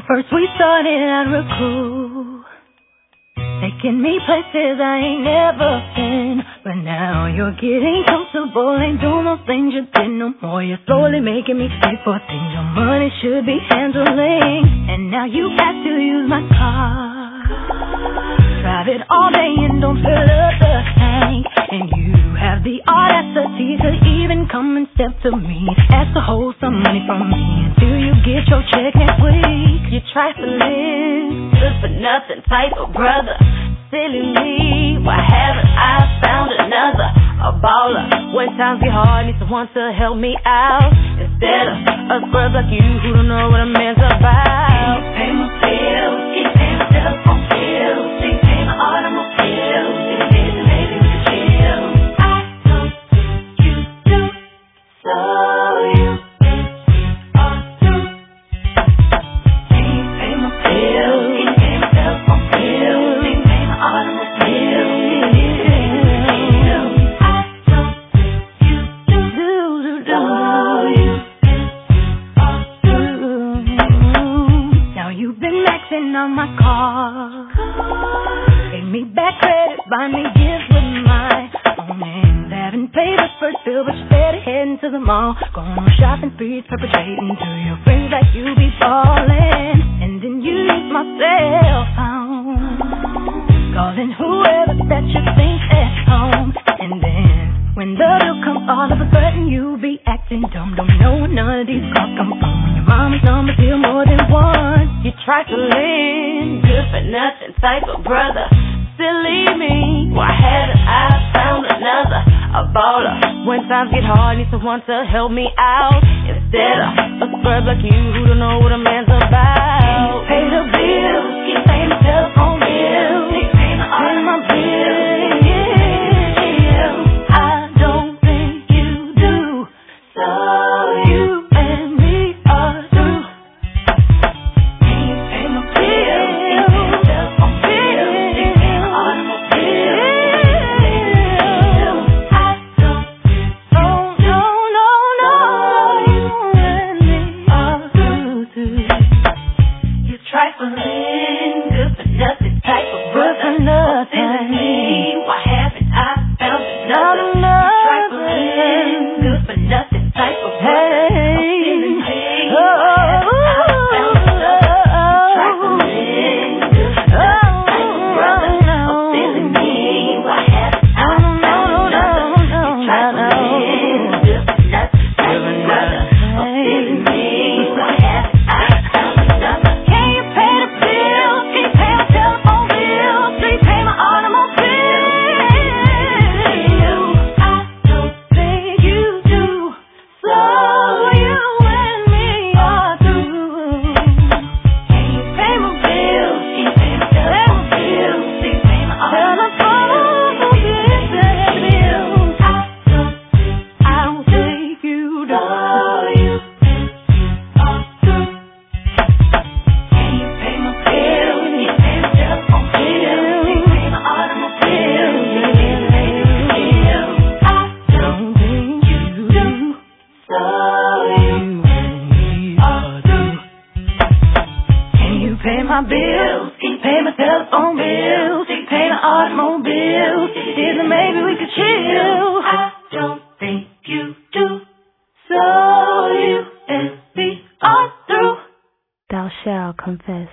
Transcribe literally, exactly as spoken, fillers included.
First we started out real cool, taking me places I ain't never been. But now you're getting comfortable, ain't doing those things you did no more. You're slowly making me pay for things your money should be handling. And now you have to use my car, drive it all day and don't fill up the tank. And you have the audacity to even come and step to me, ask to hold some money from me until you get your check next week. You trifling, good for nothing type of brother. Silly me, why haven't I found another? A baller, when times get hard, need someone to help me out, instead of a scrub like you who don't know what a man's about. Can't pay my bills, can't pay my telephone bills, can't pay my automobiles, can't pay the lady with the chill. I don't think you do, so you are through. Can't pay my bills, can't pay my telephone bills, can't pay my automobiles, can't pay the lady with the chill. I don't think you do, do, do, so you are through. Now you've been maxing on my car, gave me back credit, buy me gifts with my own names. Haven't paid the first bill, but you're steady heading to the mall, going on shopping sprees, perpetrating to your friends like you be falling. And then you use my cell phone, calling whoever that you think at home. And then when the bill comes, all of a sudden you be acting dumb. Don't know where none of these calls come from. When your mama's number feel more than one. You trifling, good for nothing type of brother. Silly me, why haven't I found another? A baller, when times get hard, need someone to help me out, instead of a scrub like you who don't know what a man's about. Pay the bills, keep paying the telephone bills, keep paying my bills. I don't think you do, so you and me are through. Can you pay my bills, keep paying the telephone bills, keep paying my automobiles? I don't think so, no, no, no, you and me are through, too. You trifling, good for nothing type of brother. Silly me, why haven't I found another? You trifling, good for nothing type of brother. Silly me, why haven't I found another? You trifling, good for nothing type of brother. Silly me, why haven't I found another? You trifling, good for nothing type of brother. Silly me, why haven't I found another? Can you pay the bills? Can you pay my telephone bills? Can you pay my automobile? I don't think you do, so you and me are through. Can you pay my bills? Can you pay my telephone bills? Can you pay my automobile? I don't think, I don't think you do, so you are through. Can you pay my bills? Can you pay my telephone bills? Can you pay my automobile? Can you pay the lady with the chill? I don't think you do, so you and me are through. Can you pay my bills? Can you pay my telephone bills? Can you pay my automobile? Then maybe we could chill. I don't think you do, so you and me are through. Thou shalt confess.